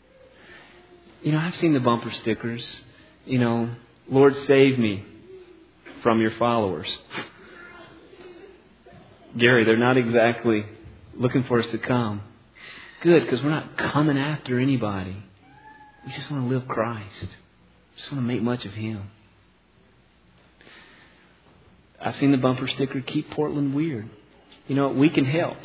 I've seen the bumper stickers. Lord save me. from your followers. Gary, they're not exactly looking for us to come. Good, because we're not coming after anybody. We just want to live Christ. We just want to make much of Him. I've seen the bumper sticker, "Keep Portland Weird." You know, we can help.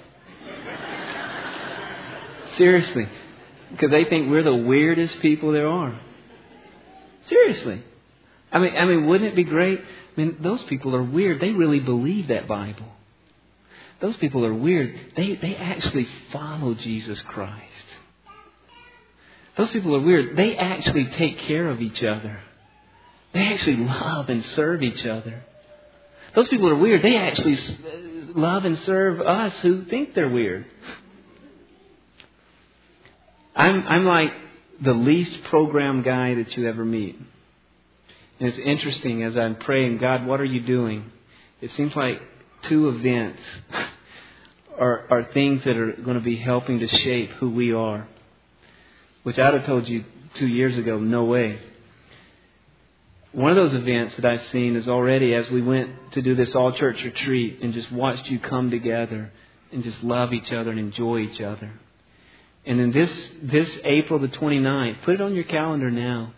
Seriously. Because they think we're the weirdest people there are. Seriously. I mean, wouldn't it be great? I mean, those people are weird. They really believe that Bible. Those people are weird. They actually follow Jesus Christ. Those people are weird. They actually take care of each other. They actually love and serve each other. Those people are weird. They actually love and serve us who think they're weird. I'm like the least programmed guy that you ever meet. And it's interesting as I'm praying, God, what are you doing? It seems like 2 events are things that are going to be helping to shape who we are. Which I'd have told you 2 years ago, no way. One of those events that I've seen is already as we went to do this all-church retreat and just watched you come together and just love each other and enjoy each other. And then this April the 29th, put it on your calendar now.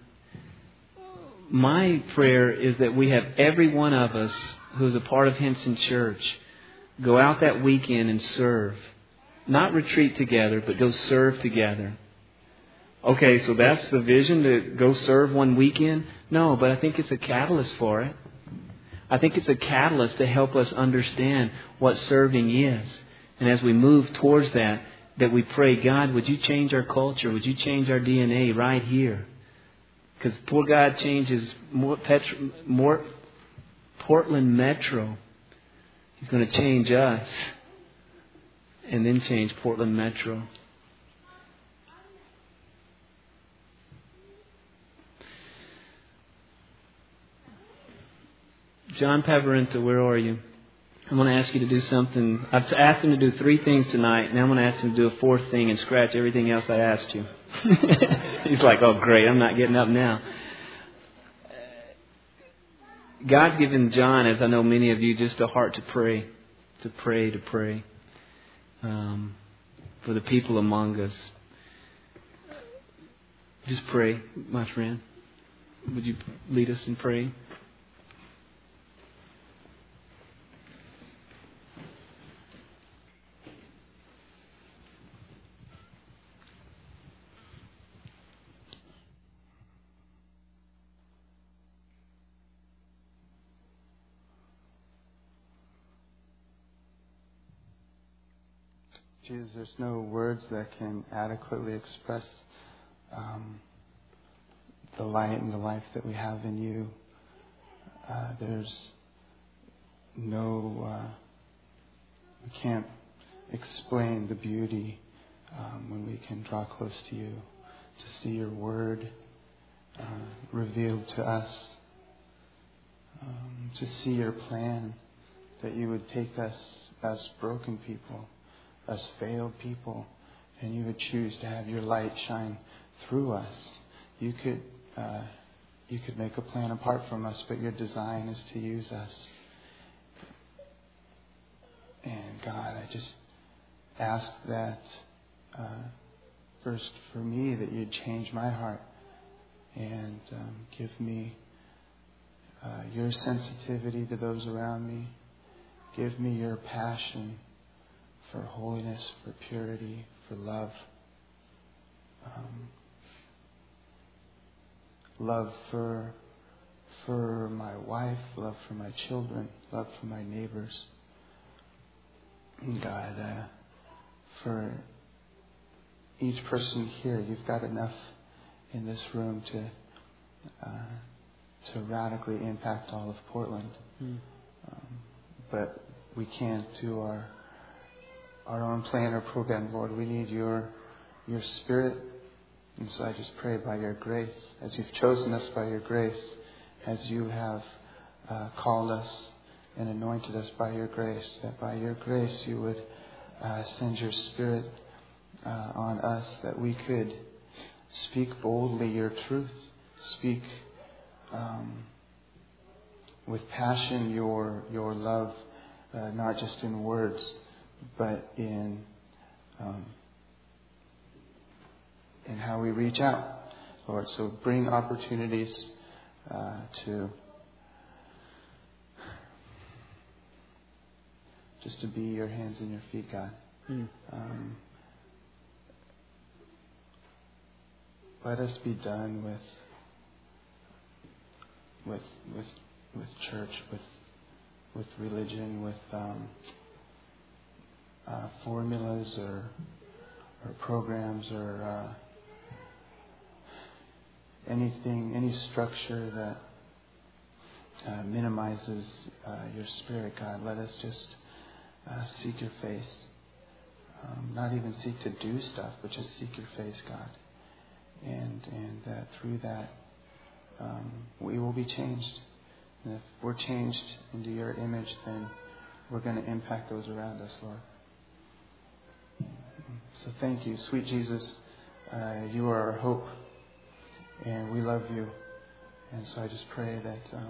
My prayer is that we have every one of us who is a part of Henson Church go out that weekend and serve. Not retreat together, but go serve together. Okay, so that's the vision, to go serve one weekend? No, but I think it's a catalyst for it. I think it's a catalyst to help us understand what serving is. And as we move towards that we pray, God, would you change our culture? Would you change our DNA right here? Because poor God changes more Portland Metro. He's going to change us and then change Portland Metro. John Pavarenta, where are you? I'm going to ask you to do something. I've asked him to do 3 things tonight, and I'm going to ask him to do a 4th thing and scratch everything else I asked you. He's like, oh, great, I'm not getting up now. God's given John, as I know many of you, just a heart to pray. For the people among us. Just pray, my friend. Would you lead us in praying? Jesus, there's no words that can adequately express the light and the life that we have in you. There's no, we can't explain the beauty when we can draw close to you, to see your word revealed to us, to see your plan, that you would take us as broken people, as failed people, and you would choose to have your light shine through us. You could make a plan apart from us, but your design is to use us. And God, I just ask that first for me, that you'd change my heart and give me your sensitivity to those around me. Give me your passion for holiness, for purity, for love. Love for my wife, love for my children, love for my neighbors. God, for each person here, you've got enough in this room to radically impact all of Portland. But we can't do our own plan or program, Lord. We need your Spirit. And so I just pray by your grace, as you've chosen us by your grace, as you have called us and anointed us by your grace, that by your grace you would send your Spirit on us, that we could speak boldly your truth, speak passion your love, not just in words, but in how we reach out, Lord. So bring opportunities to just to be your hands and your feet, God. Let us be done with church, with religion, with formulas or programs or anything, any structure that minimizes your Spirit, God. Let us just seek your face. Not even seek to do stuff, but just seek your face, God. And that through that we will be changed. And if we're changed into your image, then we're going to impact those around us, Lord. So thank you, sweet Jesus. You are our hope, and we love you. And so I just pray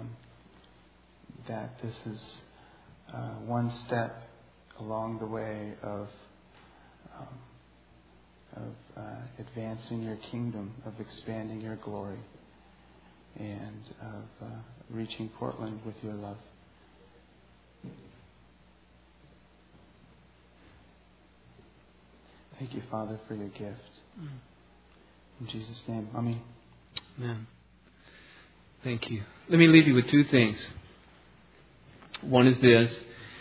that this is one step along the way of advancing your kingdom, of expanding your glory, and of reaching Portland with your love. Thank you, Father, for your gift. In Jesus' name, Amen. Amen. Thank you. Let me leave you with two things. One is this.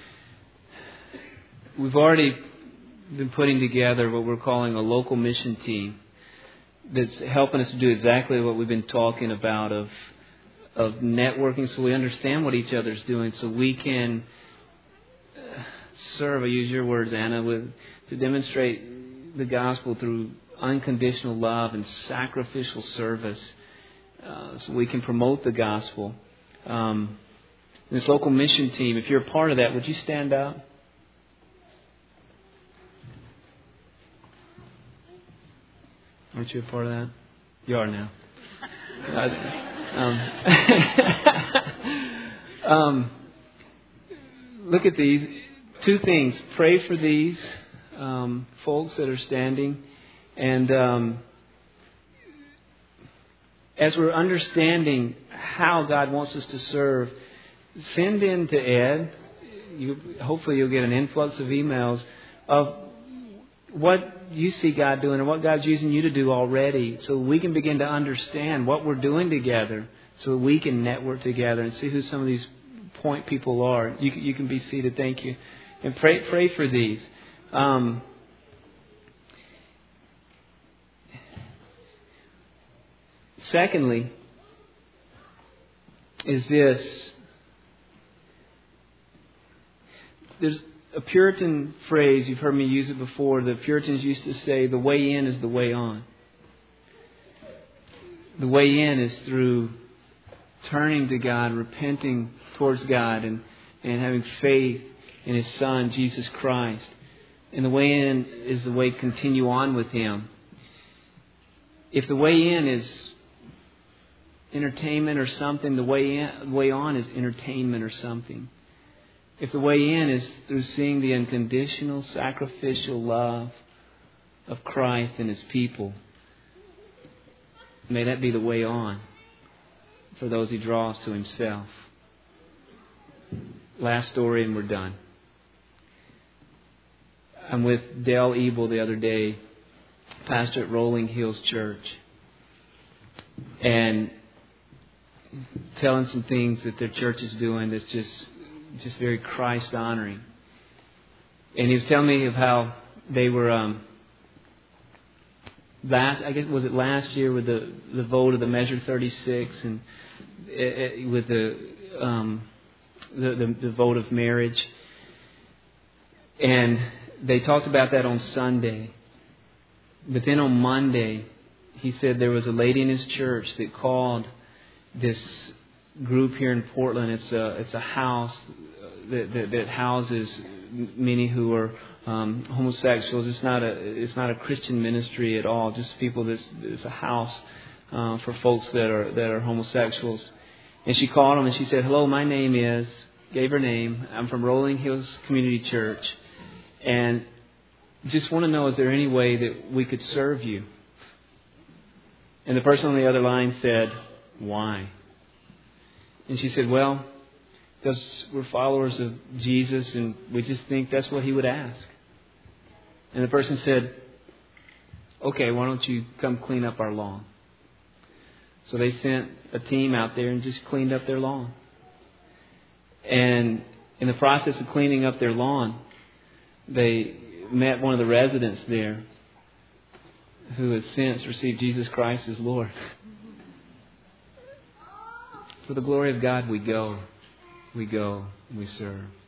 We've already been putting together what we're calling a local mission team that's helping us to do exactly what we've been talking about of networking, so we understand what each other's doing, so we can serve, I use your words, Anna, to demonstrate the gospel through unconditional love and sacrificial service, so we can promote the gospel. This local mission team, if you're a part of that, would you stand up? Aren't you a part of that? You are now. Look at these. Two things. Pray for these folks that are standing. And as we're understanding how God wants us to serve, send in to Ed. Hopefully you'll get an influx of emails of what you see God doing and what God's using you to do already, so we can begin to understand what we're doing together, so we can network together and see who some of these point people are. You can be seated. Thank you. And pray for these. Secondly, is this. There's a Puritan phrase, you've heard me use it before. The Puritans used to say, the way in is the way on. The way in is through turning to God, repenting towards God, and having faith in His Son, Jesus Christ. And the way in is the way to continue on with Him. If the way in is entertainment or something, the way on is entertainment or something. If the way in is through seeing the unconditional, sacrificial love of Christ and His people, may that be the way on for those He draws to Himself. Last story and we're done. I'm with Dale Ebel the other day, pastor at Rolling Hills Church, and telling some things that their church is doing that's just very Christ honoring. And he was telling me of how they were last year with the vote of the Measure 36 and with the vote of marriage. And they talked about that on Sunday. But then on Monday, he said there was a lady in his church that called this group here in Portland. It's a house that houses many who are homosexuals. It's not a Christian ministry at all. Just people. It's a house for folks that are homosexuals. And she called him and she said, "Hello, my name is," gave her name. "I'm from Rolling Hills Community Church. And just want to know, is there any way that we could serve you?" And the person on the other line said, "Why?" And she said, "Well, because we're followers of Jesus and we just think that's what He would ask." And the person said, "Okay, why don't you come clean up our lawn?" So they sent a team out there and just cleaned up their lawn. And in the process of cleaning up their lawn, they met one of the residents there who has since received Jesus Christ as Lord. For the glory of God, we go, and we serve.